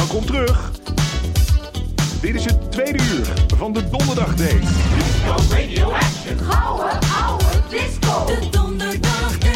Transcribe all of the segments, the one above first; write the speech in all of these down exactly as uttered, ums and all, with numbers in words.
Welkom terug. Dit is het tweede uur van de Donderdagdate. Disco Radio Action. Gouden oude disco. De Donderdagdate.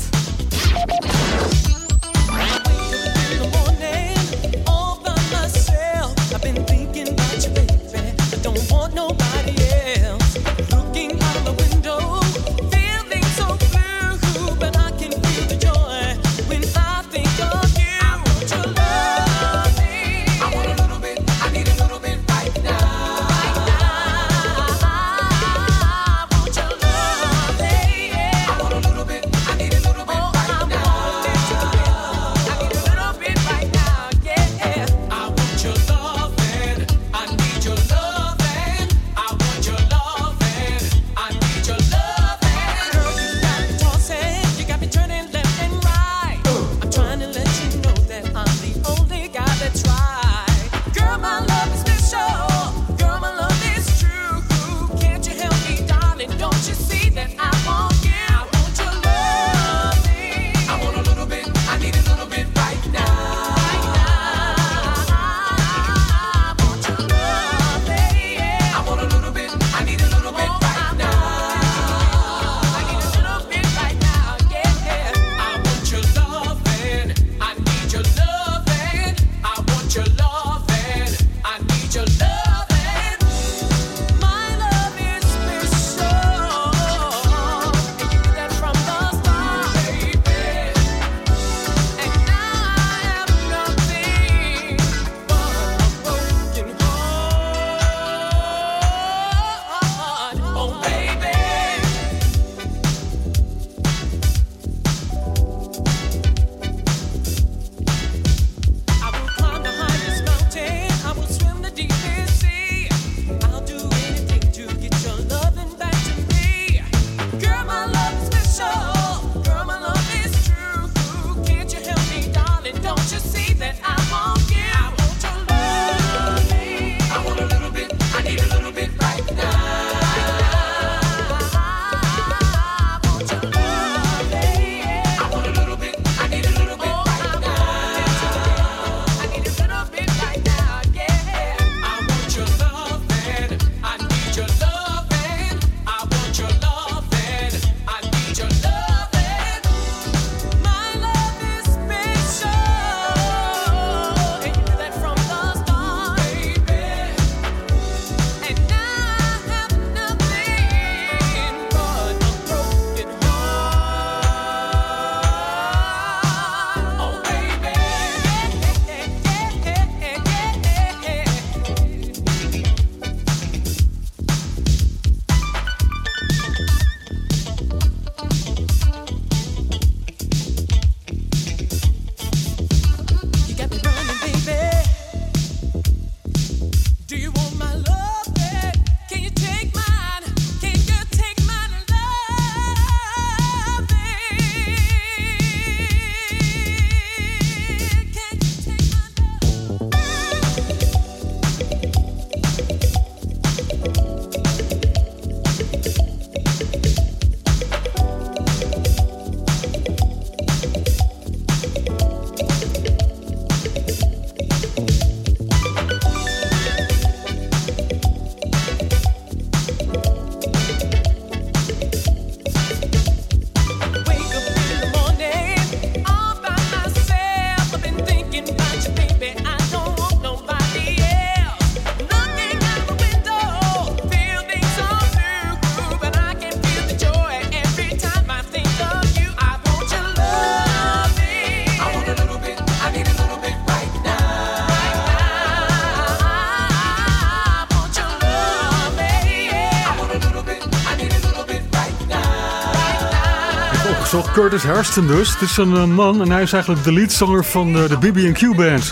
Curtis Hairston dus. Het is een uh, man en hij is eigenlijk de leadzanger van de, de B B and Q Band.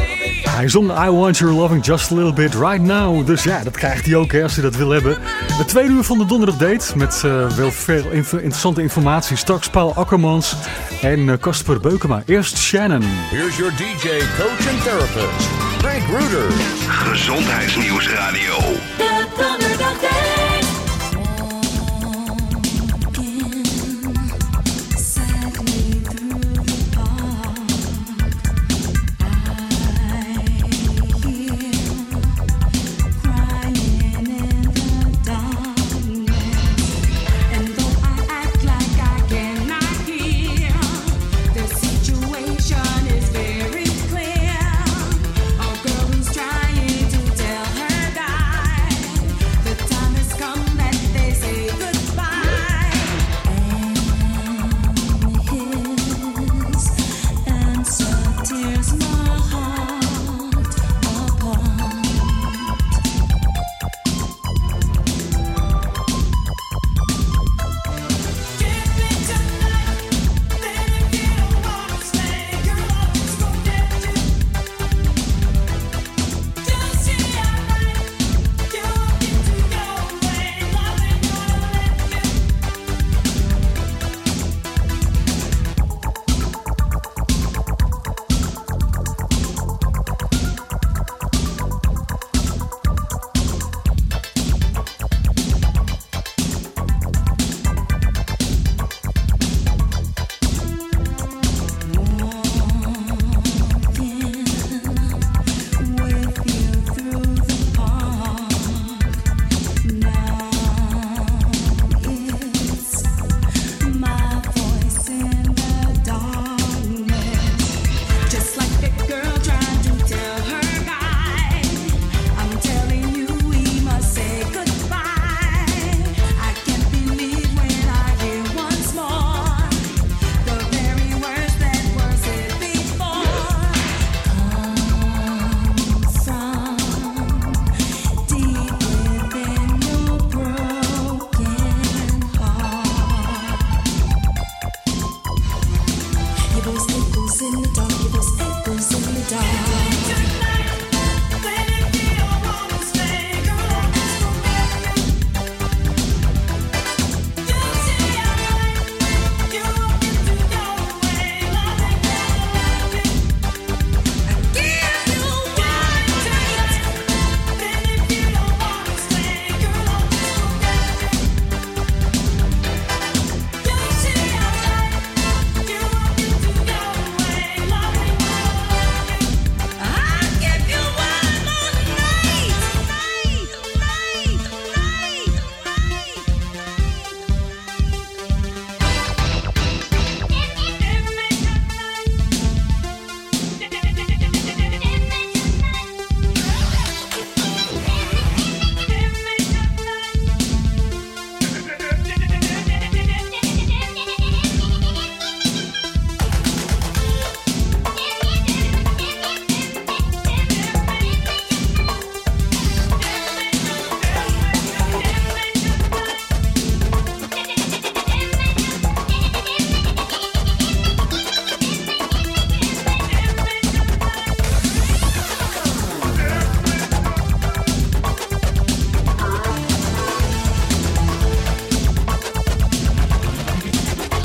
Hij zong I Want Your Loving Just A Little Bit Right Now. Dus ja, dat krijgt hij ook hè, als hij dat wil hebben. De tweede uur van de Donderdagdate met uh, wel veel inf- interessante informatie. Straks Paul Akkermans en Casper uh, Beukema. Eerst Shannon. Here's your D J, coach and therapist, Frank Ruder. Gezondheidsnieuwsradio. De Donderdagdate. Sadly through the park, I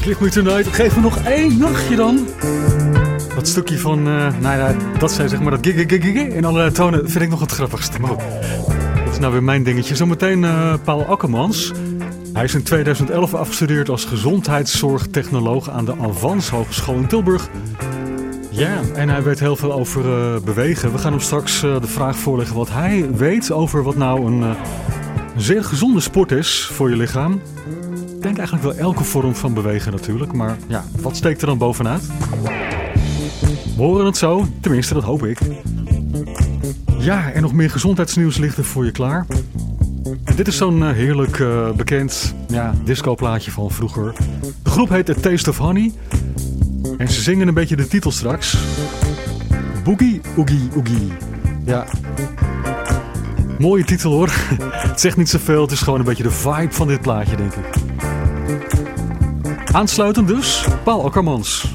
Give Me Tonight. Geef me nog één nachtje dan. Dat stukje van, uh, nou ja, dat zei zeg maar dat gig, gig, gig in allerlei tonen vind ik nog het grappigste. Maar goed, dat is nou weer mijn dingetje. Zometeen uh, Paul Akkermans. Hij is in tweeduizend elf afgestudeerd als gezondheidszorgtechnoloog aan de Avans Hogeschool in Tilburg. Ja, en hij weet heel veel over uh, bewegen. We gaan hem straks uh, de vraag voorleggen wat hij weet over wat nou een, uh, een zeer gezonde sport is voor je lichaam. Ik denk eigenlijk wel elke vorm van bewegen natuurlijk, maar ja, wat steekt er dan bovenuit? We horen het zo, tenminste dat hoop ik. Ja, en nog meer gezondheidsnieuws ligt er voor je klaar. En dit is zo'n uh, heerlijk uh, bekend ja, discoplaatje van vroeger. De groep heet A Taste of Honey. En ze zingen een beetje de titel straks. Boogie, oogie, oogie. Ja. Mooie titel hoor. Het zegt niet zoveel, het is gewoon een beetje de vibe van dit plaatje denk ik. Aansluitend dus, Paul Akkermans.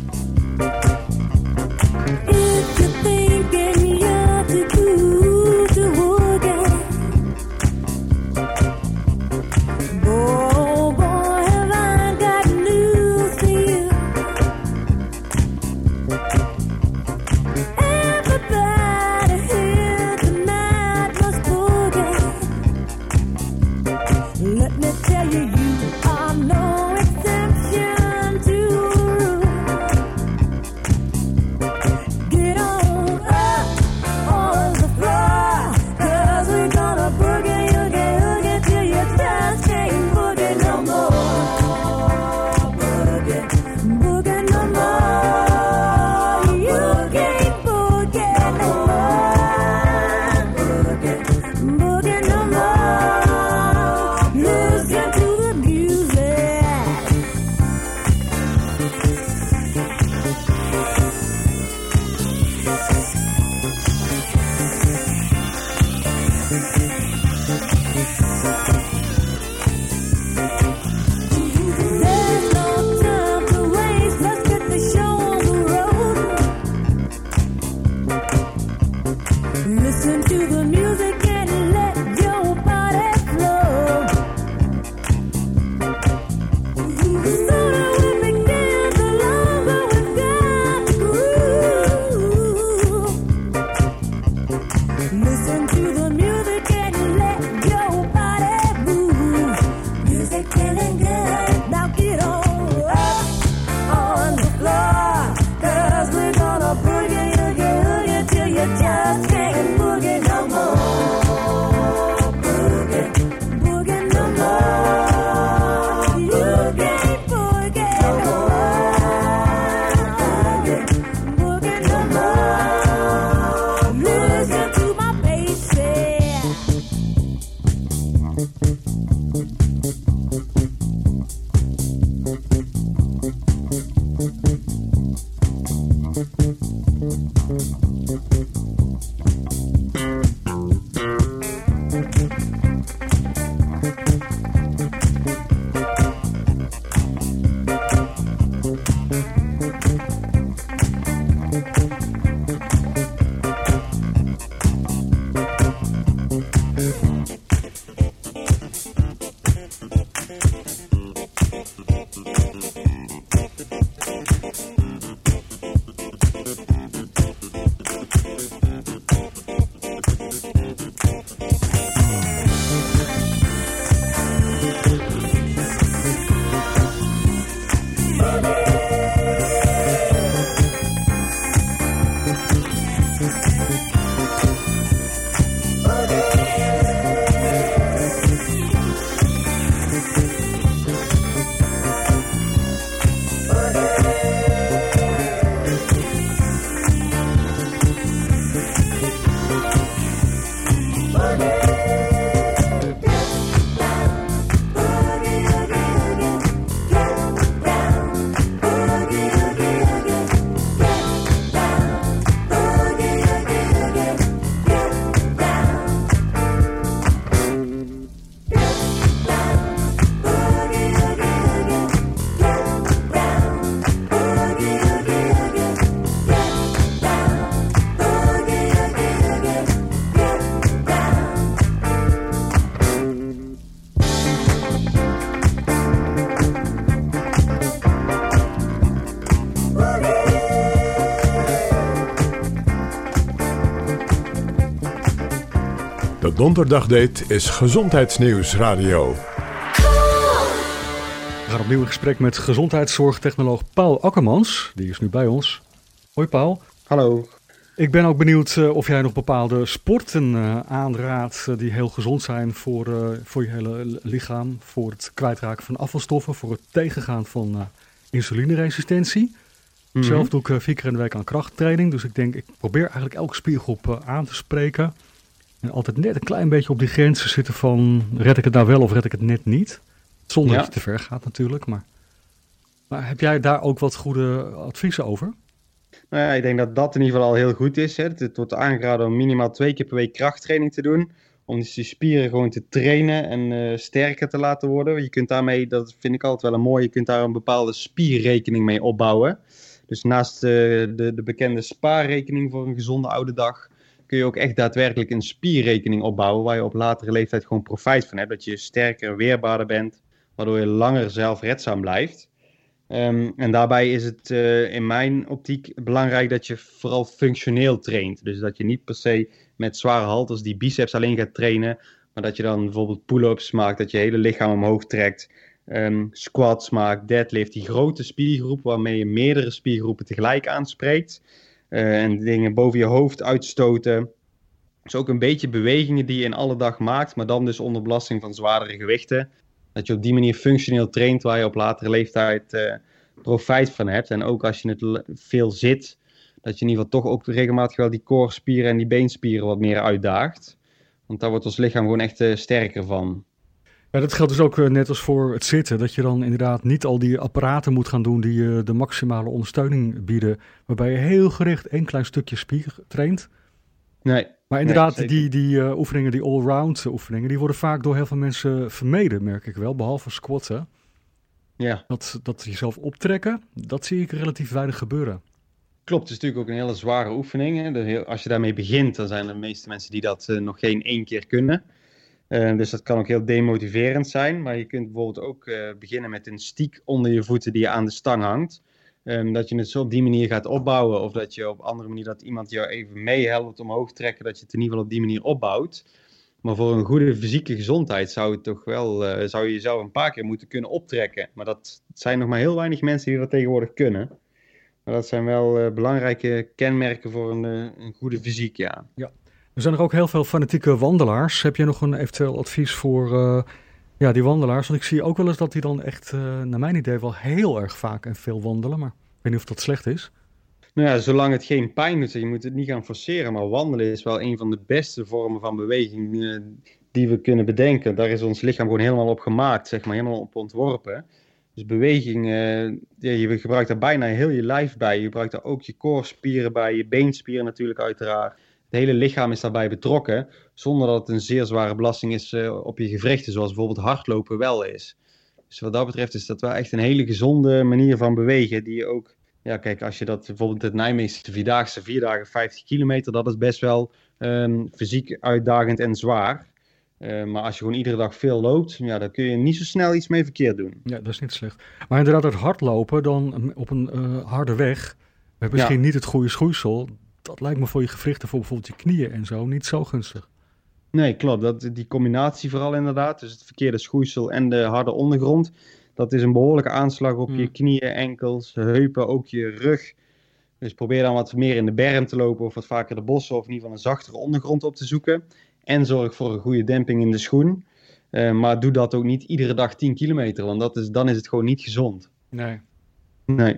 De Donderdagdate is Gezondheidsnieuws Radio. We gaan opnieuw in gesprek met gezondheidszorgtechnoloog Paul Akkermans. Die is nu bij ons. Hoi Paul. Hallo. Ik ben ook benieuwd uh, of jij nog bepaalde sporten uh, aanraadt uh, die heel gezond zijn voor, uh, voor je hele lichaam. Voor het kwijtraken van afvalstoffen, voor het tegengaan van uh, insulineresistentie. Mm-hmm. Zelf doe ik uh, vier keer in de week aan krachttraining. Dus ik denk, ik probeer eigenlijk elke spiergroep uh, aan te spreken. En altijd net een klein beetje op die grenzen zitten van, red ik het nou wel of red ik het net niet? Zonder ja. dat je te ver gaat natuurlijk. Maar, maar heb jij daar ook wat goede adviezen over? Nou ja, ik denk dat dat in ieder geval al heel goed is. Hè. Het wordt aangeraden om minimaal twee keer per week krachttraining te doen. Om dus die spieren gewoon te trainen en uh, sterker te laten worden. Je kunt daarmee, dat vind ik altijd wel een mooi, je kunt daar een bepaalde spierrekening mee opbouwen. Dus naast uh, de, de bekende spaarrekening voor een gezonde oude dag, kun je ook echt daadwerkelijk een spierrekening opbouwen waar je op latere leeftijd gewoon profijt van hebt. Dat je sterker en weerbaarder bent, waardoor je langer zelfredzaam blijft. Um, en daarbij is het uh, in mijn optiek belangrijk dat je vooral functioneel traint. Dus dat je niet per se met zware halters die biceps alleen gaat trainen, maar dat je dan bijvoorbeeld pull-ups maakt, dat je hele lichaam omhoog trekt, um, squats maakt, deadlift, die grote spiergroep waarmee je meerdere spiergroepen tegelijk aanspreekt. Uh, en dingen boven je hoofd uitstoten. Dus ook een beetje bewegingen die je in alle dag maakt, maar dan dus onder belasting van zwaardere gewichten. Dat je op die manier functioneel traint waar je op latere leeftijd uh, profijt van hebt. En ook als je het veel zit, dat je in ieder geval toch ook regelmatig wel die koorspieren en die beenspieren wat meer uitdaagt. Want daar wordt ons lichaam gewoon echt uh, sterker van. Ja, dat geldt dus ook uh, net als voor het zitten. Dat je dan inderdaad niet al die apparaten moet gaan doen die uh, de maximale ondersteuning bieden. Waarbij je heel gericht één klein stukje spier traint. Nee. Maar inderdaad, nee, die, die uh, oefeningen, die all-round oefeningen, die worden vaak door heel veel mensen vermeden, merk ik wel. Behalve squatten. Ja. Dat, dat jezelf optrekken, dat zie ik relatief weinig gebeuren. Klopt, het is natuurlijk ook een hele zware oefening. Hè. De, als je daarmee begint, dan zijn er de meeste mensen die dat uh, nog geen één keer kunnen. Uh, dus dat kan ook heel demotiverend zijn. Maar je kunt bijvoorbeeld ook uh, beginnen met een stiek onder je voeten die je aan de stang hangt. Um, dat je het zo op die manier gaat opbouwen. Of dat je op andere manier dat iemand jou even meehelpt omhoog trekken. Dat je het in ieder geval op die manier opbouwt. Maar voor een goede fysieke gezondheid zou, het toch wel, uh, zou je jezelf een paar keer moeten kunnen optrekken. Maar dat zijn nog maar heel weinig mensen die dat tegenwoordig kunnen. Maar dat zijn wel uh, belangrijke kenmerken voor een, uh, een goede fysiek, ja. Ja. Er zijn er ook heel veel fanatieke wandelaars. Heb jij nog een eventueel advies voor uh, ja, die wandelaars? Want ik zie ook wel eens dat die dan echt, uh, naar mijn idee, wel heel erg vaak en veel wandelen. Maar ik weet niet of dat slecht is. Nou ja, zolang het geen pijn doet, je moet het niet gaan forceren. Maar wandelen is wel een van de beste vormen van beweging uh, die we kunnen bedenken. Daar is ons lichaam gewoon helemaal op gemaakt, zeg maar, helemaal op ontworpen. Dus beweging, uh, ja, je gebruikt daar bijna heel je lijf bij. Je gebruikt daar ook je koorspieren bij, je beenspieren natuurlijk uiteraard. Het hele lichaam is daarbij betrokken, zonder dat het een zeer zware belasting is uh, op je gewrichten, zoals bijvoorbeeld hardlopen wel is. Dus wat dat betreft is dat wel echt een hele gezonde manier van bewegen, die je ook, ja kijk, als je dat bijvoorbeeld het Nijmeegse Vierdaagse, vier dagen vijftig kilometer, dat is best wel um, fysiek uitdagend en zwaar. Uh, maar als je gewoon iedere dag veel loopt, ja, dan kun je niet zo snel iets mee verkeerd doen. Ja, dat is niet slecht. Maar inderdaad, het hardlopen dan op een uh, harde weg, met misschien ja. niet het goede schoeisel, dat lijkt me voor je gewrichten, voor bijvoorbeeld je knieën en zo, niet zo gunstig. Nee, klopt. Dat, die combinatie vooral inderdaad, dus het verkeerde schoeisel en de harde ondergrond, dat is een behoorlijke aanslag op mm. je knieën, enkels, heupen, ook je rug. Dus probeer dan wat meer in de berm te lopen of wat vaker de bossen of in ieder geval een zachtere ondergrond op te zoeken. En zorg voor een goede demping in de schoen. Uh, maar doe dat ook niet iedere dag tien kilometer, want dat is, dan is het gewoon niet gezond. Nee. Nee.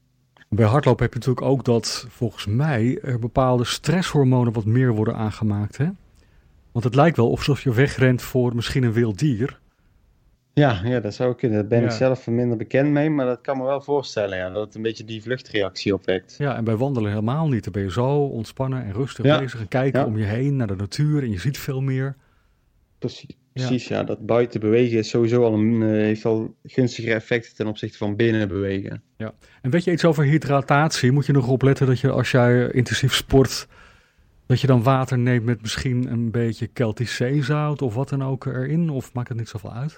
Bij hardlopen heb je natuurlijk ook dat, volgens mij, er bepaalde stresshormonen wat meer worden aangemaakt, hè? Want het lijkt wel alsof je wegrent voor misschien een wild dier. Ja, ja, dat zou kunnen. Daar ben ja. ik zelf minder bekend mee, maar dat kan me wel voorstellen, ja, dat het een beetje die vluchtreactie opwekt. Ja, en bij wandelen helemaal niet. Dan ben je zo ontspannen en rustig ja. bezig en kijken ja. om je heen naar de natuur en je ziet veel meer. Precies, precies ja. ja. Dat buiten bewegen is sowieso al een, uh, heeft al gunstigere effecten ten opzichte van binnen bewegen. Ja, en weet je iets over hydratatie? Moet je nog opletten dat je als jij intensief sport, dat je dan water neemt met misschien een beetje Keltisch zeezout of wat dan ook erin? Of maakt het niet zoveel uit?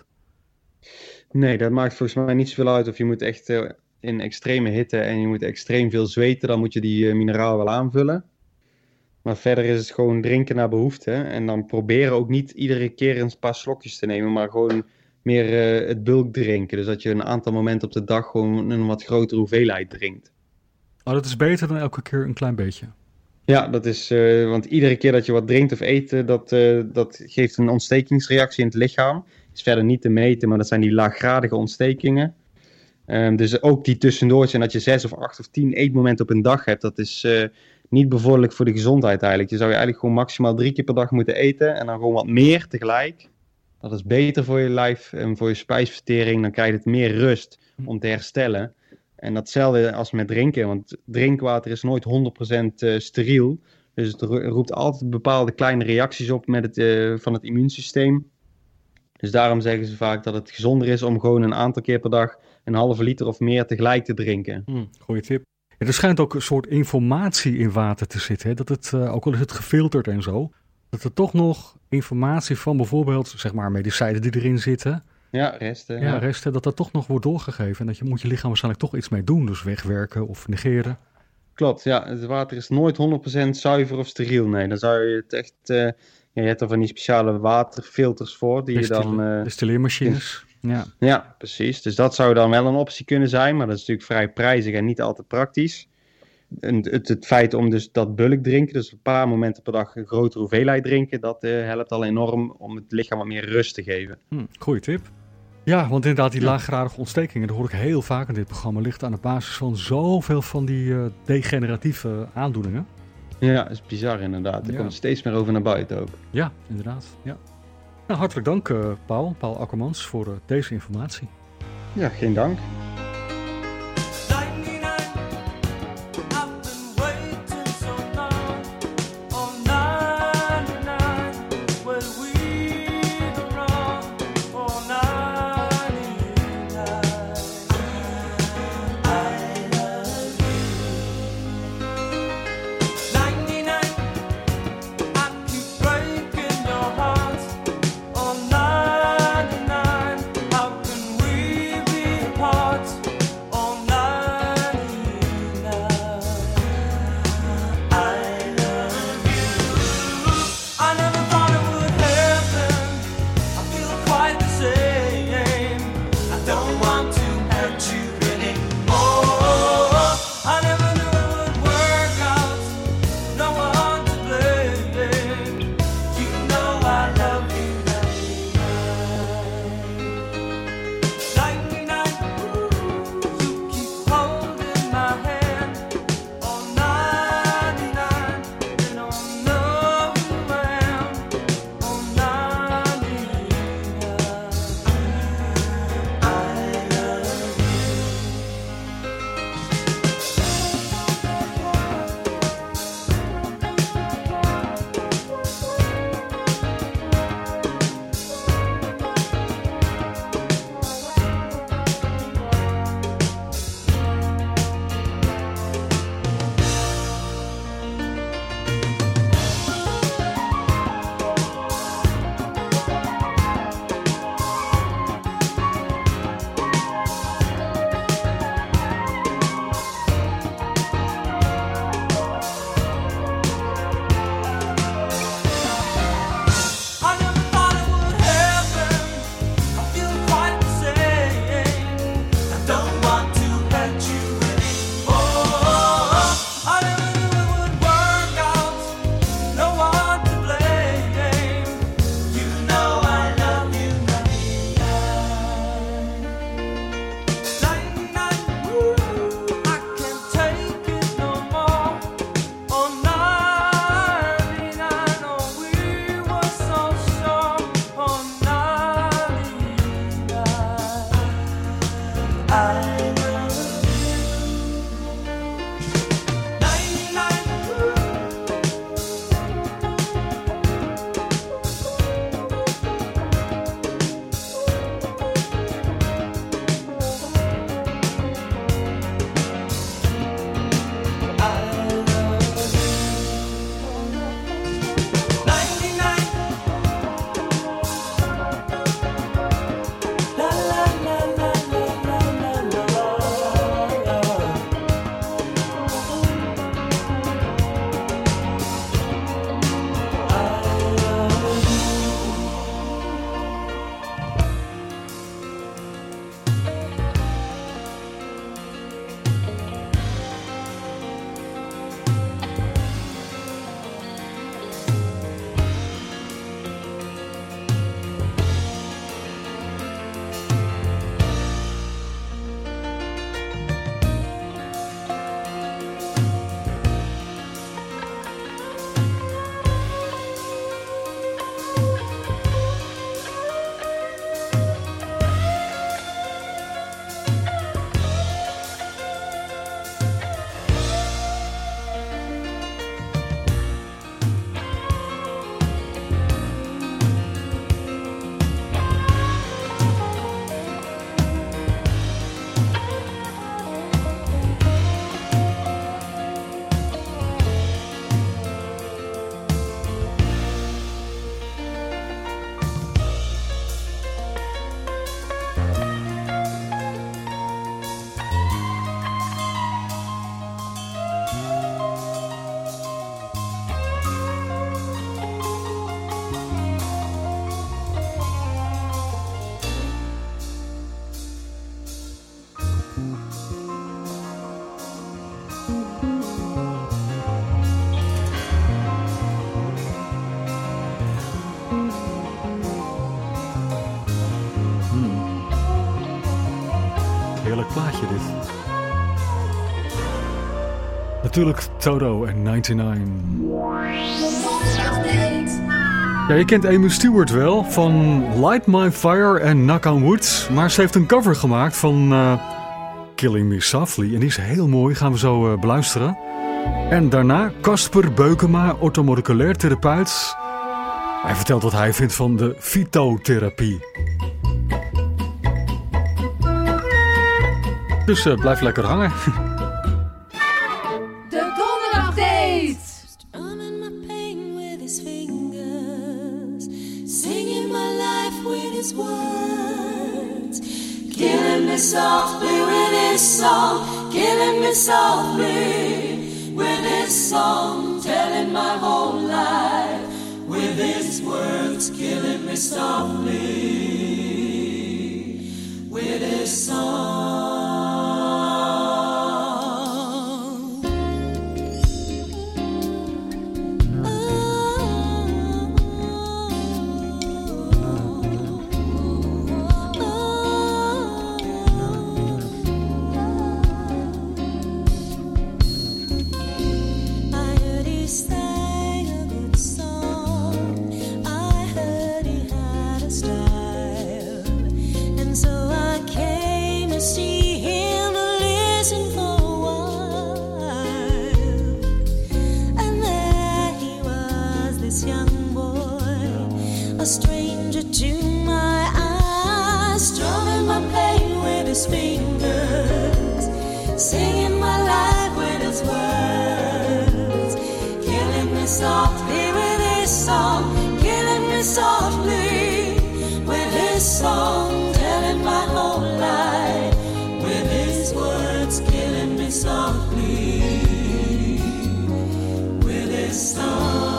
Nee, dat maakt volgens mij niet zoveel uit. Of je moet echt uh, in extreme hitte en je moet extreem veel zweten, dan moet je die uh, mineraal wel aanvullen. Maar verder is het gewoon drinken naar behoefte. En dan proberen ook niet iedere keer een paar slokjes te nemen, maar gewoon meer uh, het bulk drinken. Dus dat je een aantal momenten op de dag gewoon een wat grotere hoeveelheid drinkt. Oh, dat is beter dan elke keer een klein beetje. Ja, dat is, uh, want iedere keer dat je wat drinkt of eet, dat, uh, dat geeft een ontstekingsreactie in het lichaam. Is verder niet te meten, maar dat zijn die laaggradige ontstekingen. Um, dus ook die tussendoor zijn dat je zes of acht of tien eetmomenten op een dag hebt, dat is uh, niet bevorderlijk voor de gezondheid eigenlijk. Je zou je eigenlijk gewoon maximaal drie keer per dag moeten eten en dan gewoon wat meer tegelijk. Dat is beter voor je lijf en voor je spijsvertering. Dan krijg je het meer rust om te herstellen. En datzelfde als met drinken, want drinkwater is nooit honderd procent uh, steriel. Dus het roept altijd bepaalde kleine reacties op met het, uh, van het immuunsysteem. Dus daarom zeggen ze vaak dat het gezonder is om gewoon een aantal keer per dag een halve liter of meer tegelijk te drinken. Hmm, goeie tip. Ja, er schijnt ook een soort informatie in water te zitten. Hè? Dat het, uh, ook al is het gefilterd en zo, dat er toch nog informatie van bijvoorbeeld, zeg maar, medicijnen die erin zitten. Ja, resten. Ja, ja. resten, dat dat toch nog wordt doorgegeven. En dat je moet je lichaam waarschijnlijk toch iets mee doen. Dus wegwerken of negeren. Klopt, ja. Het water is nooit honderd procent zuiver of steriel. Nee, dan zou je het echt... Uh, ja, je hebt er van die speciale waterfilters voor die Destil- je dan... Uh, destilleermachines. Ja. ja, precies. Dus dat zou dan wel een optie kunnen zijn. Maar dat is natuurlijk vrij prijzig en niet altijd praktisch. En het, het feit om dus dat bulk drinken, dus een paar momenten per dag een grotere hoeveelheid drinken, dat uh, helpt al enorm om het lichaam wat meer rust te geven. Hm, goeie tip. Ja, want inderdaad die laaggradige ontstekingen, dat hoor ik heel vaak in dit programma, ligt aan de basis van zoveel van die uh, degeneratieve aandoeningen. Ja, dat is bizar inderdaad. Er Ja. komt steeds meer over naar buiten ook. Ja, inderdaad. Ja. Nou, hartelijk dank uh, Paul, Paul Akkermans, voor uh, deze informatie. Ja, geen dank. Apart. plaatje dit. Natuurlijk Toto en negenennegentig. Ja, je kent Amy Stewart wel van Light My Fire en Knock on Wood. Maar ze heeft een cover gemaakt van uh, Killing Me Softly. En die is heel mooi, gaan we zo uh, beluisteren. En daarna Casper Beukema, orthomoleculair therapeut. Hij vertelt wat hij vindt van de fytotherapie. Dus uh, blijf lekker hangen. De donderdagdate! Strumming my pain with his fingers, singing my life with his words, killing me softly with his song, killing me softly with his song, telling my whole life with his words, killing me softly with his song. A stranger to my eyes, strumming my pain with his fingers, singing my life with his words, killing me softly with his song, killing me softly with his song, telling my whole life with his words, killing me softly with his song.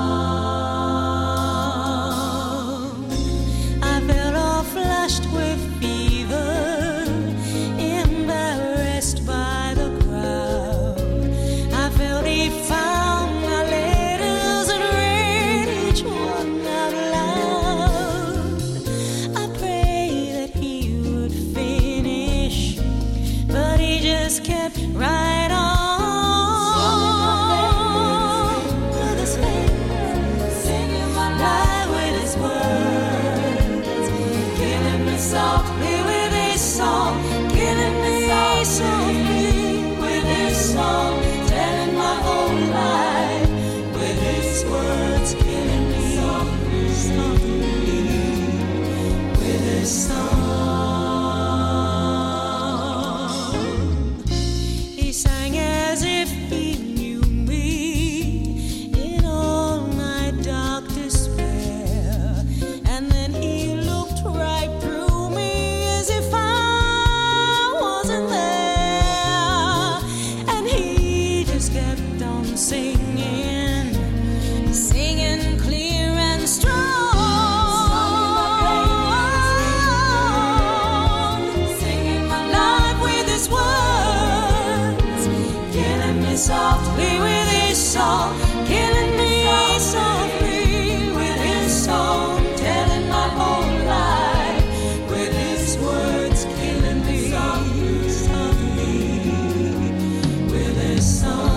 Softly with his song, killing me softly with his song, telling my whole life with his words, killing me softly, softly with his song.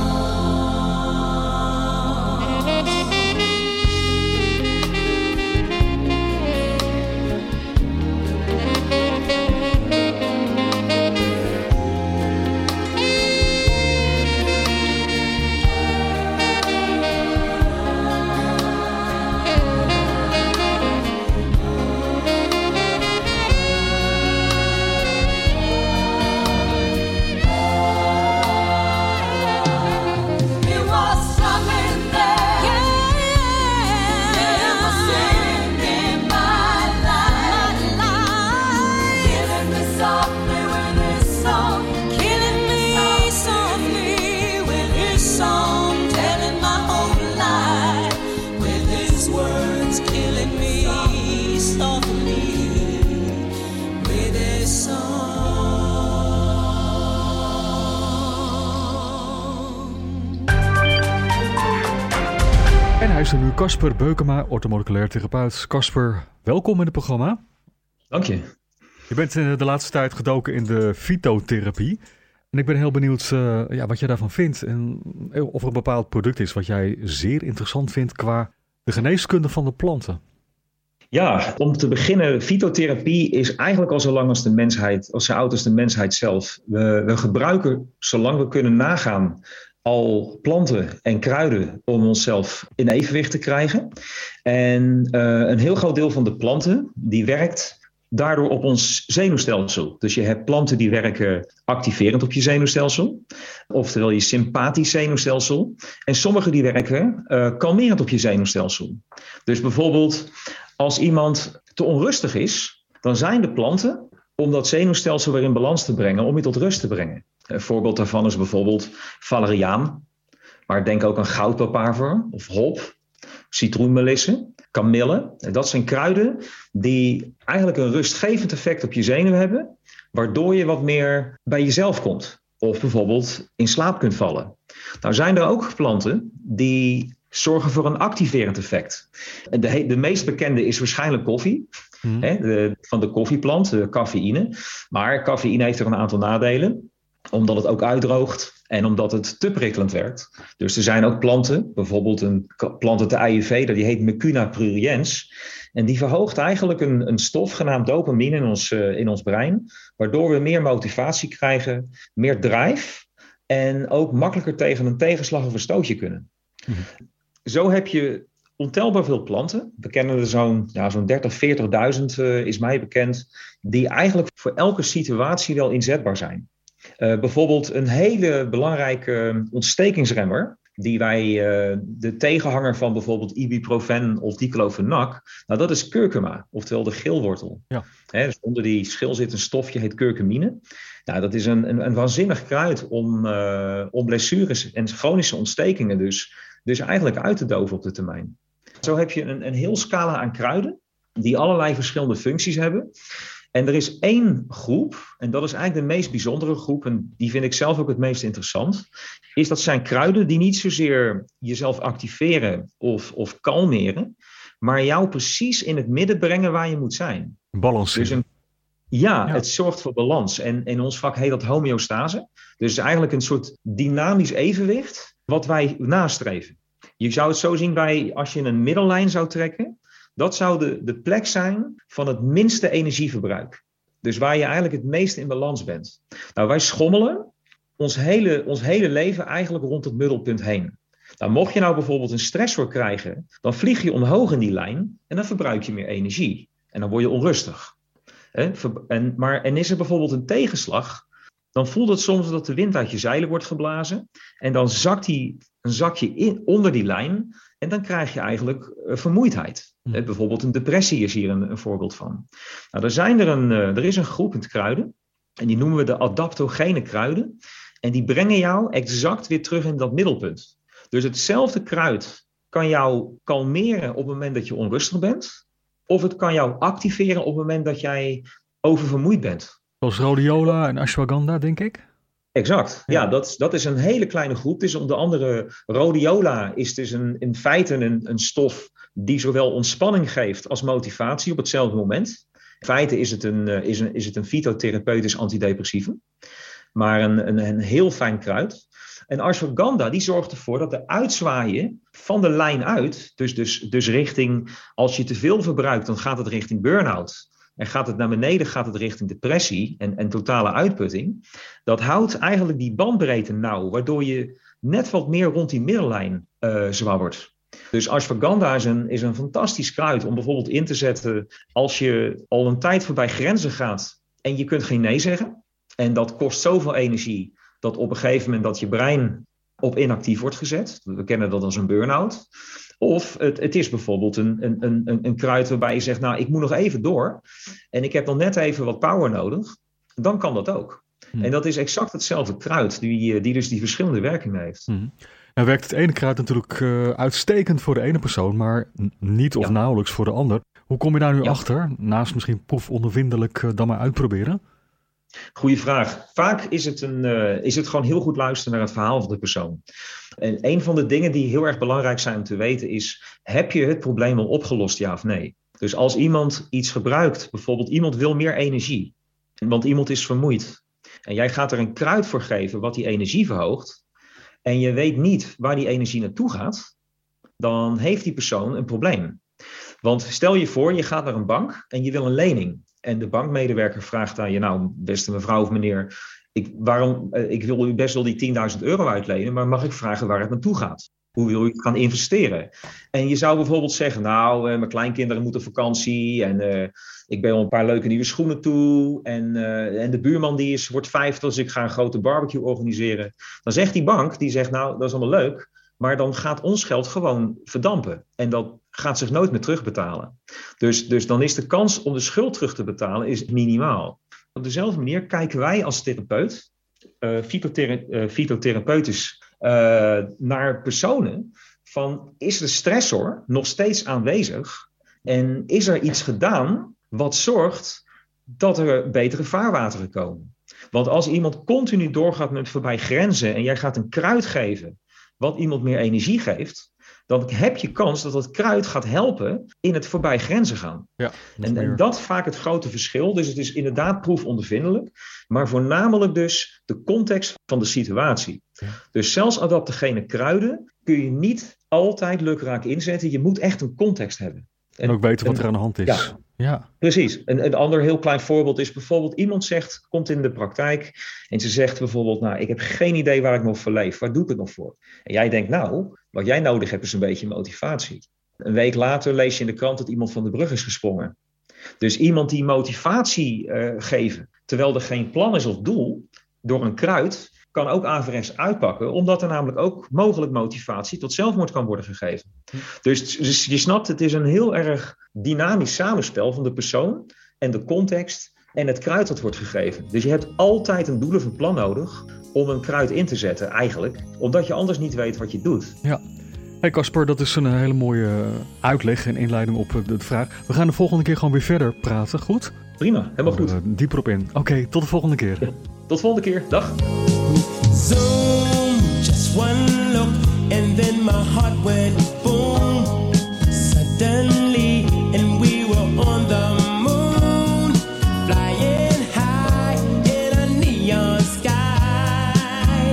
Hij is er nu Casper Beukema, orthomoleculair therapeut. Casper, welkom in het programma. Dank je. Je bent de laatste tijd gedoken in de fytotherapie. En ik ben heel benieuwd uh, ja, wat jij daarvan vindt. En of er een bepaald product is wat jij zeer interessant vindt qua de geneeskunde van de planten. Ja, om te beginnen, fytotherapie is eigenlijk al zo lang als de mensheid, als zo oud als de mensheid zelf. We, we gebruiken, zolang we kunnen nagaan, al planten en kruiden om onszelf in evenwicht te krijgen. En uh, een heel groot deel van de planten, die werkt daardoor op ons zenuwstelsel. Dus je hebt planten die werken activerend op je zenuwstelsel, oftewel je sympathisch zenuwstelsel. En sommige die werken uh, kalmerend op je zenuwstelsel. Dus bijvoorbeeld als iemand te onrustig is, dan zijn de planten om dat zenuwstelsel weer in balans te brengen, om je tot rust te brengen. Een voorbeeld daarvan is bijvoorbeeld valeriaan, maar denk ook aan goudpapaver of hop, citroenmelisse, kamille. Dat zijn kruiden die eigenlijk een rustgevend effect op je zenuwen hebben, waardoor je wat meer bij jezelf komt. Of bijvoorbeeld in slaap kunt vallen. Nou zijn er ook planten die zorgen voor een activerend effect. De, de meest bekende is waarschijnlijk koffie. Hmm. Hè, de, van de koffieplant, de cafeïne. Maar cafeïne heeft er een aantal nadelen. Omdat het ook uitdroogt en omdat het te prikkelend werkt. Dus er zijn ook planten, bijvoorbeeld een plant uit de Ayurveda, die heet Mucuna pruriens. En die verhoogt eigenlijk een, een stof genaamd dopamine in ons, uh, in ons brein. Waardoor we meer motivatie krijgen, meer drive. En ook makkelijker tegen een tegenslag of een stootje kunnen. Mm-hmm. Zo heb je ontelbaar veel planten. We kennen er zo'n, ja, zo'n dertig, veertigduizend uh, is mij bekend. Die eigenlijk voor elke situatie wel inzetbaar zijn. Uh, bijvoorbeeld een hele belangrijke ontstekingsremmer, die wij, uh, de tegenhanger van bijvoorbeeld ibuprofen of diclofenac, nou dat is curcuma, oftewel de geelwortel. Ja. He, dus onder die schil zit een stofje, heet curcumine. Nou, dat is een, een, een waanzinnig kruid om, uh, om blessures en chronische ontstekingen dus, dus eigenlijk uit te doven op de termijn. Zo heb je een, een heel scala aan kruiden die allerlei verschillende functies hebben. En er is één groep, en dat is eigenlijk de meest bijzondere groep, en die vind ik zelf ook het meest interessant, is dat zijn kruiden die niet zozeer jezelf activeren of, of kalmeren, maar jou precies in het midden brengen waar je moet zijn. Balanceren. Dus een, ja, ja, het zorgt voor balans. En in ons vak heet dat homeostase. Dus eigenlijk een soort dynamisch evenwicht wat wij nastreven. Je zou het zo zien bij, als je een middellijn zou trekken, dat zou de, de plek zijn van het minste energieverbruik. Dus waar je eigenlijk het meest in balans bent. Nou, wij schommelen ons hele, ons hele leven eigenlijk rond het middelpunt heen. Nou, mocht je nou bijvoorbeeld een stressor krijgen, dan vlieg je omhoog in die lijn en dan verbruik je meer energie. En dan word je onrustig. En, maar, en is er bijvoorbeeld een tegenslag, dan voelt het soms dat de wind uit je zeilen wordt geblazen. En dan zakt die, een zakje in, onder die lijn. En dan krijg je eigenlijk uh, vermoeidheid. Mm. He, bijvoorbeeld een depressie is hier een, een voorbeeld van. Nou, er, zijn er, een, uh, er is een groep met kruiden. En die noemen we de adaptogene kruiden. En die brengen jou exact weer terug in dat middelpunt. Dus hetzelfde kruid kan jou kalmeren op het moment dat je onrustig bent. Of het kan jou activeren op het moment dat jij oververmoeid bent. Zoals rhodiola en ashwagandha, denk ik? Exact. Ja, ja dat, dat is een hele kleine groep. Dus onder andere rhodiola is dus een, in feite een, een stof die zowel ontspanning geeft als motivatie op hetzelfde moment. In feite is het een, is een, is het een fytotherapeutisch antidepressivum. Maar een, een, een heel fijn kruid. En ashwagandha die zorgt ervoor dat de uitzwaaien van de lijn uit, dus, dus, dus richting, als je te veel verbruikt, dan gaat het richting burn-out. En gaat het naar beneden, gaat het richting depressie en, en totale uitputting. Dat houdt eigenlijk die bandbreedte nauw, waardoor je net wat meer rond die middellijn uh, zwabbert. Dus ashwagandha is een, is een fantastisch kruid om bijvoorbeeld in te zetten als je al een tijd voorbij grenzen gaat en je kunt geen nee zeggen. En dat kost zoveel energie dat op een gegeven moment dat je brein op inactief wordt gezet. We kennen dat als een burn-out. Of het, het is bijvoorbeeld een, een, een, een kruid waarbij je zegt, nou, ik moet nog even door. En ik heb nog net even wat power nodig. Dan kan dat ook. Hmm. En dat is exact hetzelfde kruid die, die dus die verschillende werkingen heeft. Hmm. Nou werkt het ene kruid natuurlijk uh, uitstekend voor de ene persoon, maar niet of ja. nauwelijks voor de ander. Hoe kom je daar nu ja. achter? Naast misschien proefondervindelijk uh, dan maar uitproberen? Goeie vraag. Vaak is het, een, uh, is het gewoon heel goed luisteren naar het verhaal van de persoon. En een van de dingen die heel erg belangrijk zijn om te weten is, heb je het probleem al opgelost, ja of nee? Dus als iemand iets gebruikt, bijvoorbeeld iemand wil meer energie, Want iemand is vermoeid. En jij gaat er een kruid voor geven wat die energie verhoogt. En je weet niet waar die energie naartoe gaat. Dan heeft die persoon een probleem. Want stel je voor, je gaat naar een bank en je wil een lening. En de bankmedewerker vraagt aan je, nou beste mevrouw of meneer, ik, waarom, ik wil u best wel die tienduizend euro uitlenen, maar mag ik vragen waar het naartoe gaat? Hoe wil u het gaan investeren? En je zou bijvoorbeeld zeggen, nou, uh, mijn kleinkinderen moeten op vakantie en uh, ik ben al een paar leuke nieuwe schoenen toe en, uh, en de buurman die is, wordt vijftig, dus ik ga een grote barbecue organiseren. Dan zegt die bank, die zegt, nou, dat is allemaal leuk, maar dan gaat ons geld gewoon verdampen. En dat gaat zich nooit meer terugbetalen. Dus, dus dan is de kans om de schuld terug te betalen is minimaal. Op dezelfde manier kijken wij als therapeut, uh, fytothera- uh, fytotherapeutisch, uh, naar personen van, is de stressor nog steeds aanwezig? En is er iets gedaan wat zorgt dat er betere vaarwateren komen? Want als iemand continu doorgaat met voorbij grenzen en jij gaat een kruid geven wat iemand meer energie geeft, dan heb je kans dat dat kruid gaat helpen in het voorbij grenzen gaan. Ja, dat en, en dat is vaak het grote verschil. Dus het is inderdaad proefondervindelijk, maar voornamelijk dus de context van de situatie. Ja. Dus zelfs adaptogene kruiden kun je niet altijd lukraak inzetten. Je moet echt een context hebben. En, en ook weten wat en, er aan de hand is. Ja, ja. Precies. Een, een ander heel klein voorbeeld is bijvoorbeeld iemand zegt, komt in de praktijk en ze zegt bijvoorbeeld, nou, ik heb geen idee waar ik nog voor leef. Waar doe ik het nog voor? En jij denkt, nou, wat jij nodig hebt is een beetje motivatie. Een week later lees je in de krant dat iemand van de brug is gesprongen. Dus iemand die motivatie uh, geven, terwijl er geen plan is of doel, door een kruid, kan ook averechts uitpakken, omdat er namelijk ook mogelijk motivatie tot zelfmoord kan worden gegeven. Dus, dus je snapt, het is een heel erg dynamisch samenspel van de persoon en de context en het kruid dat wordt gegeven. Dus je hebt altijd een doel of een plan nodig om een kruid in te zetten eigenlijk, omdat je anders niet weet wat je doet. Ja. Hey Casper, dat is een hele mooie uitleg en inleiding op de vraag. We gaan de volgende keer gewoon weer verder praten, goed? Prima, helemaal goed. Uh, dieper op in. Oké, okay, tot de volgende keer. Ja, tot de volgende keer, dag. Zoom, just one look and then my heart went boom. Suddenly and we were on the moon, flying high in a neon sky.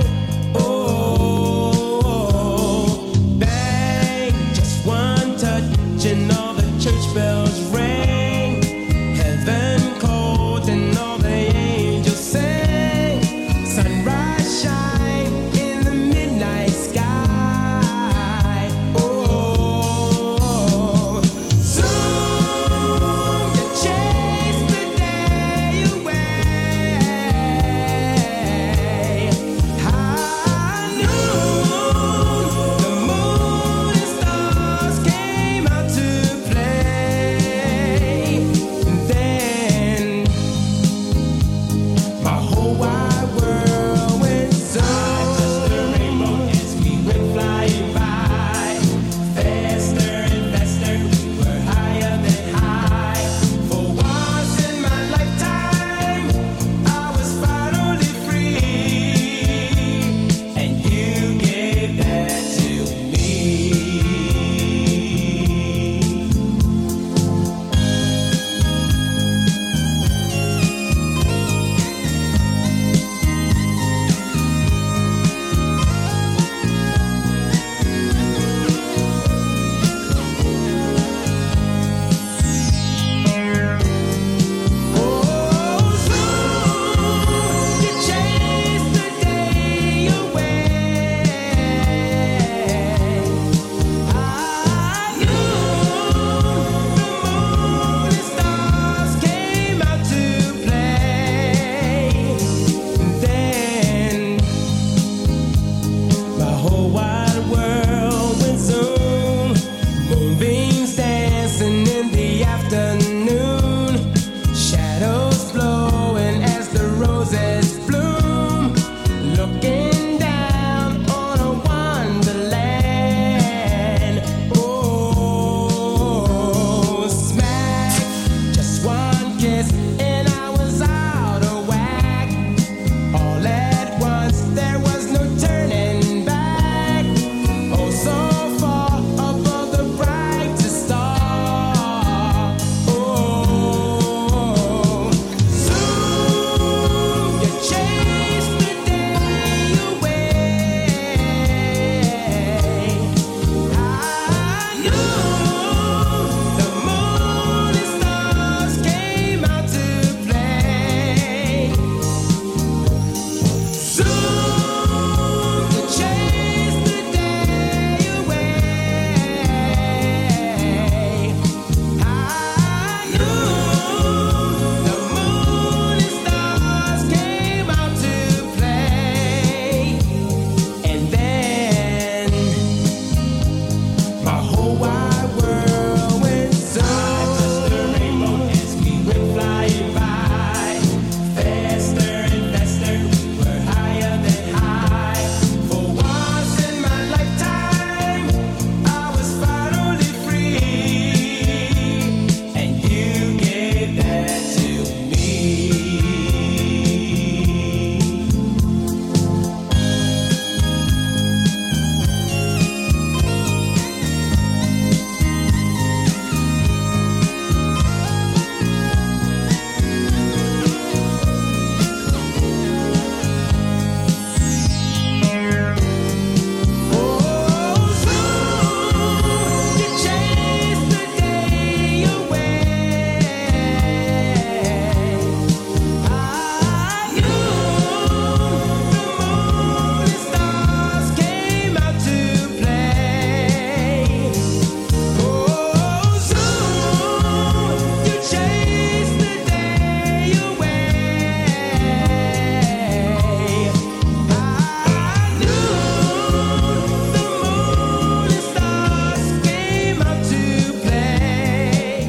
Oh, bang, just one touch and all the church bells rang. Heaven called and all the angels sang. Sunrise shine in the midnight sky. Oh,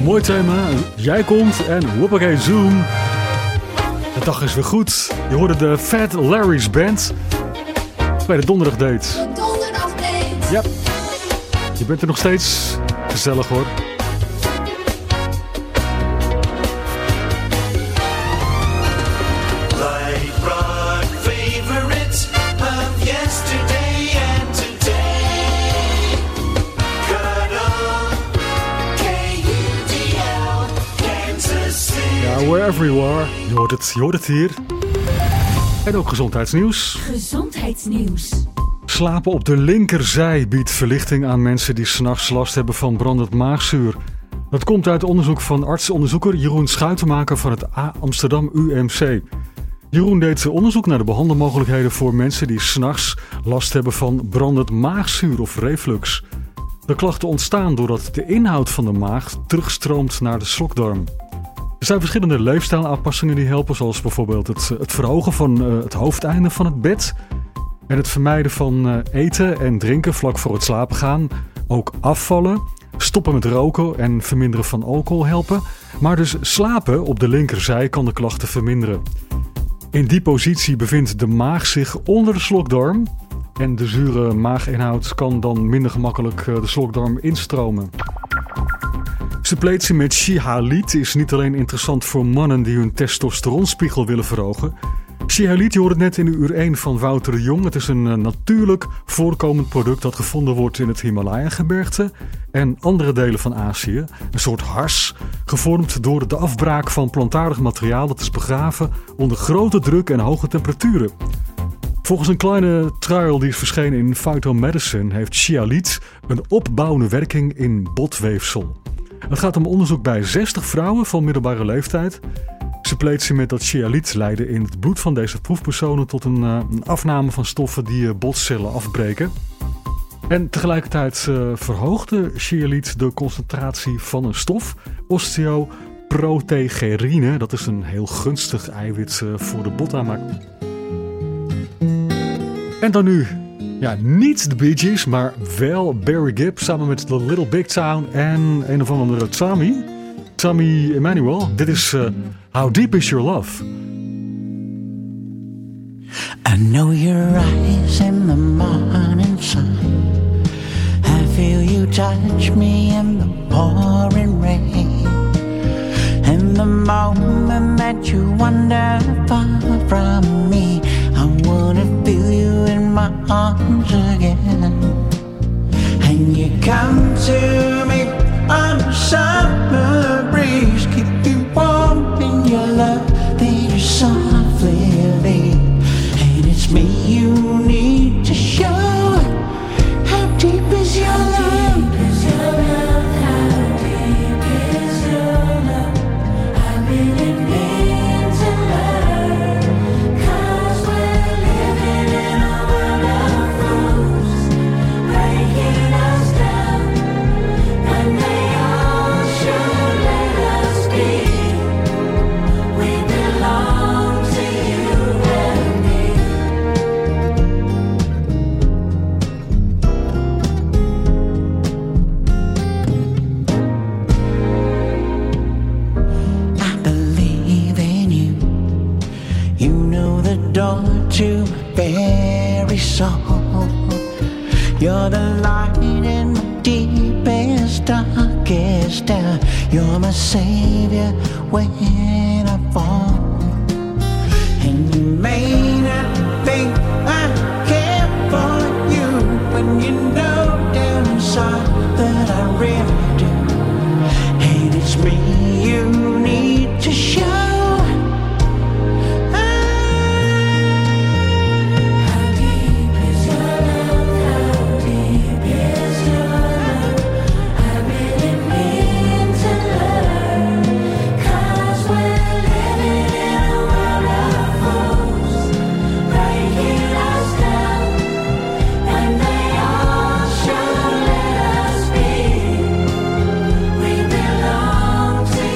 Mooi thema. Jij komt en hoppakee zoom. De dag is weer goed. Je hoorde de Fat Larry's Band bij de donderdag date. De donderdag date. Ja. Je bent er nog steeds. Gezellig hoor. Wherever you are, je hoort het, je hoort het hier. En ook gezondheidsnieuws. Gezondheidsnieuws. Slapen op de linkerzij biedt verlichting aan mensen die 's nachts last hebben van brandend maagzuur. Dat komt uit onderzoek van arts-onderzoeker Jeroen Schuitenmaker van het A Amsterdam U M C. Jeroen deed onderzoek naar de behandelmogelijkheden voor mensen die 's nachts last hebben van brandend maagzuur of reflux. De klachten ontstaan doordat de inhoud van de maag terugstroomt naar de slokdarm. Er zijn verschillende leefstijlaanpassingen die helpen, zoals bijvoorbeeld het, het verhogen van uh, het hoofdeinde van het bed en het vermijden van uh, eten en drinken vlak voor het slapen gaan. Ook afvallen, stoppen met roken en verminderen van alcohol helpen. Maar dus slapen op de linkerzij kan de klachten verminderen. In die positie bevindt de maag zich onder de slokdarm en de zure maaginhoud kan dan minder gemakkelijk uh, de slokdarm instromen. Suppletie met Shihaliit is niet alleen interessant voor mannen die hun testosteronspiegel willen verhogen. Shihaliit, je hoort het net in uur één van Wouter de Jong. Het is een uh, natuurlijk voorkomend product dat gevonden wordt in het Himalaya-gebergte en andere delen van Azië. Een soort hars, gevormd door de afbraak van plantaardig materiaal dat is begraven onder grote druk en hoge temperaturen. Volgens een kleine trial die is verschenen in Phytomedicine heeft Shihaliit een opbouwende werking in botweefsel. Het gaat om onderzoek bij zestig vrouwen van middelbare leeftijd. Suppletie met dat Shihaliit leidde in het bloed van deze proefpersonen tot een, uh, een afname van stoffen die uh, botcellen afbreken. En tegelijkertijd uh, verhoogde Shihaliit de concentratie van een stof, osteoprotegerine. Dat is een heel gunstig eiwit uh, voor de botaanmaak. En dan nu, ja, niet de Bee Gees, maar wel Barry Gibb samen met The Little Big Town en een of andere Tommy. Tommy Emmanuel. Dit is uh, How Deep Is Your Love? I know your eyes in the morning sun. I feel you touch me in the pouring rain. And the moment that you wander far from me, I wanna feel you in my arms again. And you come to me on a summer breeze, keep you warm in your love that you softly leave. And it's me you need to show. How deep is your love? How deep is your love? I really need to learn, 'cause we're living in a world of fools, breaking us down, and they all should let us be. We belong to you and me. I believe in you. You know the door to my very soul. You're the light in my deepest, darkest hour. You're my savior when I fall. And you may not think I care for you, but you know down inside that I really do. And it's me you need to show. How deep is your love? How deep is your love? I really need to learn, 'cause we're living in a world of fools, breaking us down, and they all should let us be. We belong to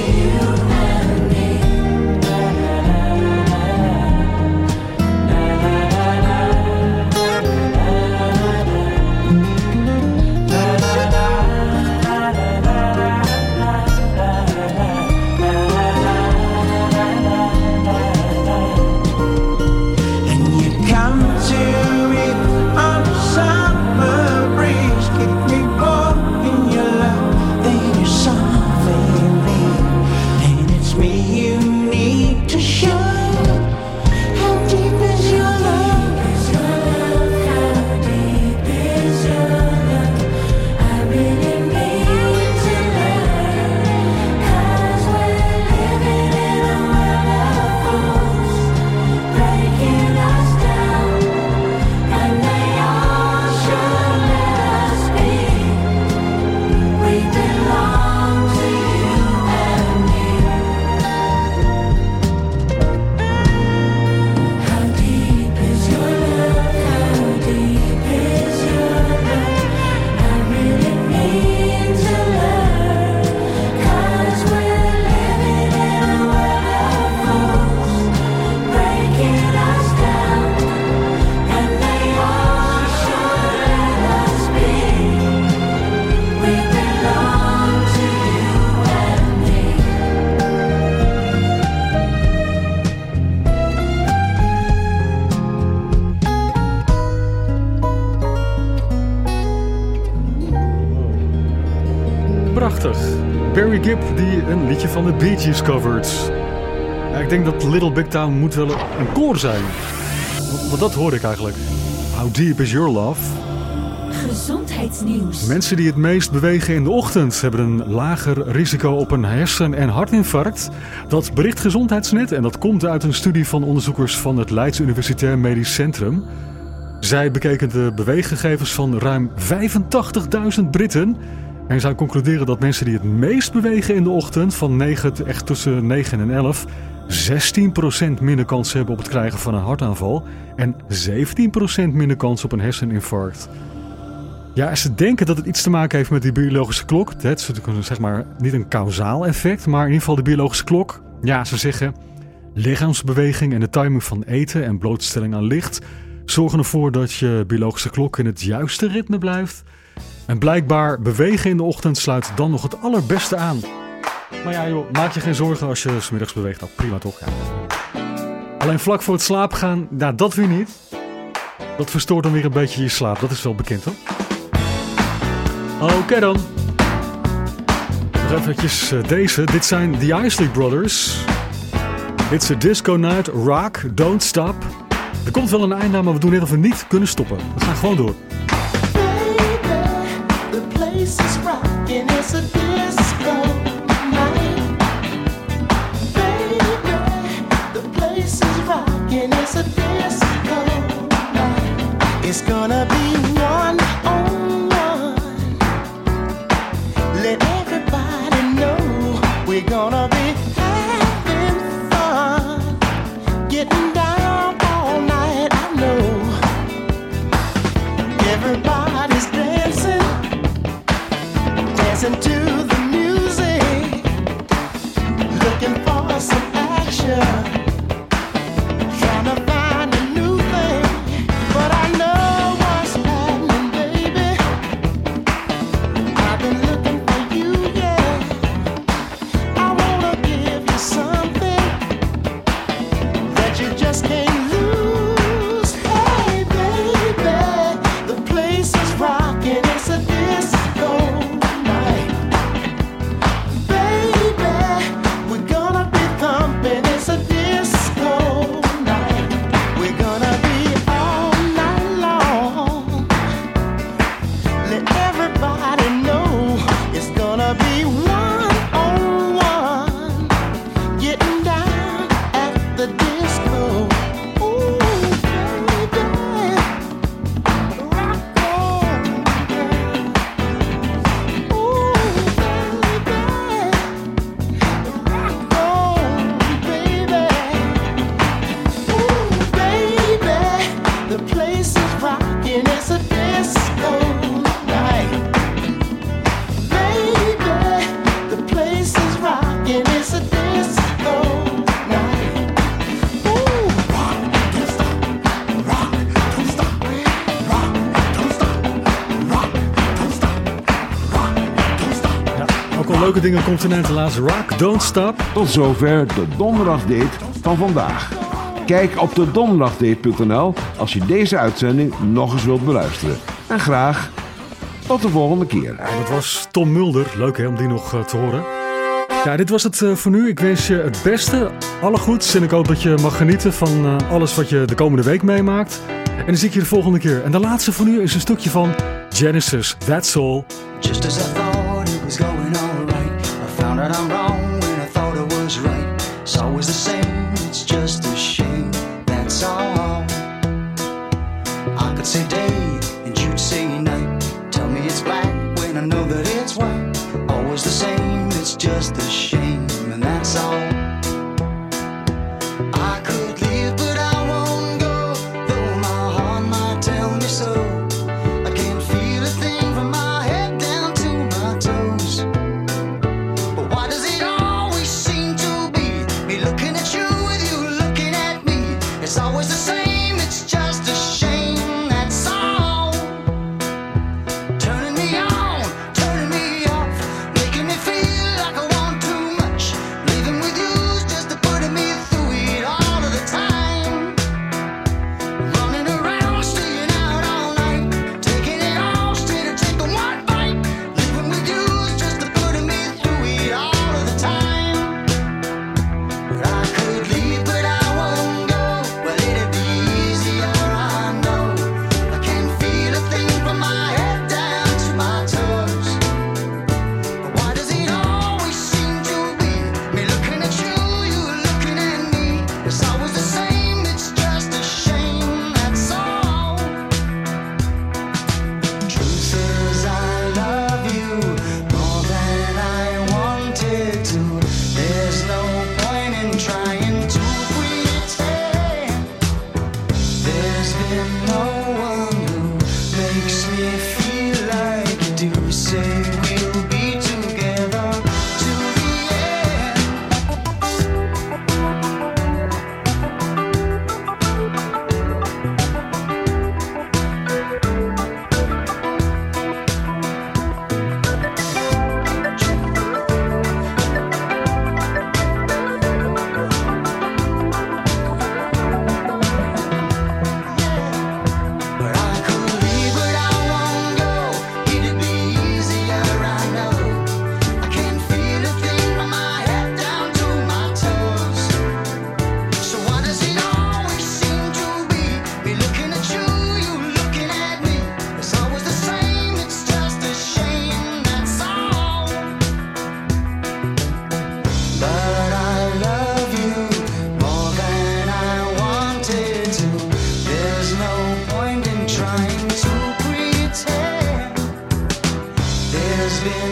Prachtig. Barry Gibb die een liedje van de Bee Gees covert. Ja, ik denk dat Little Big Town moet wel een koor zijn. Want dat hoor ik eigenlijk. How deep is your love? Gezondheidsnieuws. Mensen die het meest bewegen in de ochtend hebben een lager risico op een hersen- en hartinfarct. Dat bericht Gezondheidsnet en dat komt uit een studie van onderzoekers van het Leids Universitair Medisch Centrum. Zij bekeken de beweeggegevens van ruim vijfentachtigduizend Britten. En zij concluderen dat mensen die het meest bewegen in de ochtend, van negen, echt tussen negen en elf, zestien procent minder kans hebben op het krijgen van een hartaanval. En zeventien procent minder kans op een herseninfarct. Ja, ze denken dat het iets te maken heeft met die biologische klok. Het is natuurlijk zeg maar niet een kausaal effect, maar in ieder geval de biologische klok. Ja, ze zeggen lichaamsbeweging en de timing van eten en blootstelling aan licht zorgen ervoor dat je biologische klok in het juiste ritme blijft. En blijkbaar bewegen in de ochtend sluit dan nog het allerbeste aan. Maar ja joh, maak je geen zorgen als je 's middags beweegt. Nou prima toch? Ja. Alleen vlak voor het slapen gaan, nou dat weer niet. Dat verstoort dan weer een beetje je slaap. Dat is wel bekend hoor. Oké okay, dan. Nog eventjes deze. Dit zijn The Isley Brothers. It's a disco night, rock, don't stop. Er komt wel een einde aan, maar we doen net of we niet kunnen stoppen. We gaan gewoon door. It's gonna be one on one. Let everybody know we're gonna be having fun. Getting down all night, I know. Everybody's dancing, dancing to the music. Looking for some action. Leuke dingen continenten laatst. Rock, don't stop. Tot zover de donderdagdate van vandaag. Kijk op de donderdagdate punt n l als je deze uitzending nog eens wilt beluisteren. En graag tot de volgende keer. Ja, dat was Tom Mulder. Leuk hè, om die nog uh, te horen. Ja, dit was het uh, voor nu. Ik wens je het beste. Alle goeds. En ik hoop dat je mag genieten van uh, alles wat je de komende week meemaakt. En dan zie ik je de volgende keer. En de laatste voor nu is een stukje van Genesis. That's all. Just as I thought it was going all right, I found out I'm wrong when I thought it was right. It's always the same, it's just a shame, that's all. I could say day and you'd say night. Tell me it's black when I know that it's white. Always the same, it's just a shame, and that's all. I could leave but I won't go, though my heart might tell me so. I can't feel a thing from my head down to my toes. But why does it always seem to be me looking at you with you looking at me? It's always the same, it's just a shame, that's all. Turning me on, turning me off, making me feel like I want too much. Leaving with you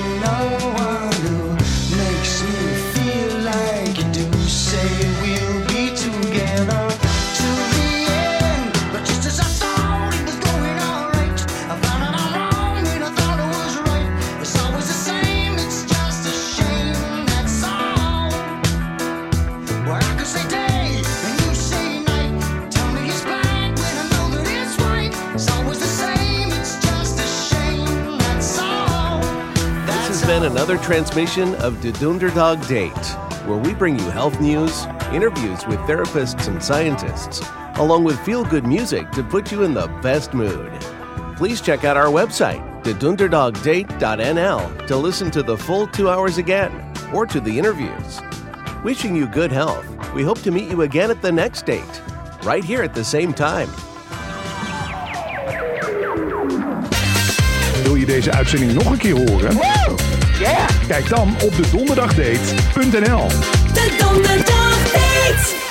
no one who makes me feel like you do. Say we'll be together till the end, but just as I thought it was going all right, I found out I'm wrong and I thought it was right. It's always the same, it's just a shame, that's all. Well, I could say day and you say night. Tell me it's black when I know that it's white. It's always the same, it's just a shame, that's all. This has been another transmission of the Dunderdog Date, where we bring you health news, interviews with therapists and scientists, along with feel-good music to put you in the best mood. Please check out our website, the dunderdog date dot n l, to listen to the full two hours again, or to the interviews. Wishing you good health. We hope to meet you again at the next date, right here at the same time. Wil je deze uitzending nog een keer horen? Yeah. Kijk dan op de donderdagdate punt n l. De Donderdagdate.